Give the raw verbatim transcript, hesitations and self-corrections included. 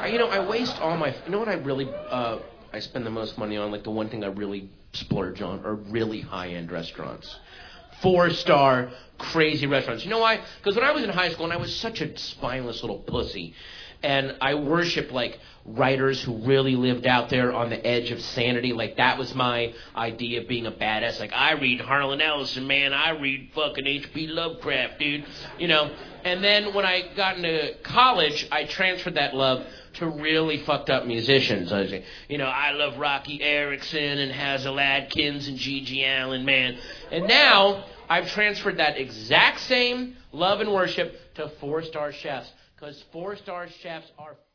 you know, I waste all my, you know what I really, uh, I spend the most money on, like the one thing I really splurge on are really high-end restaurants. Four-star, crazy restaurants. You know why? Because when I was in high school, and I was such a spineless little pussy, and I worshiped, like, writers who really lived out there on the edge of sanity. Like, that was my idea of being a badass. Like, I read Harlan Ellison, man. I read fucking H P Lovecraft, dude. You know? And then when I got into college, I transferred that love to really fucked up musicians. I was, you know, I love Rocky Erickson and Hazel Adkins and Gigi Allen, man. And now I've transferred that exact same love and worship to four-star chefs, because four-star chefs are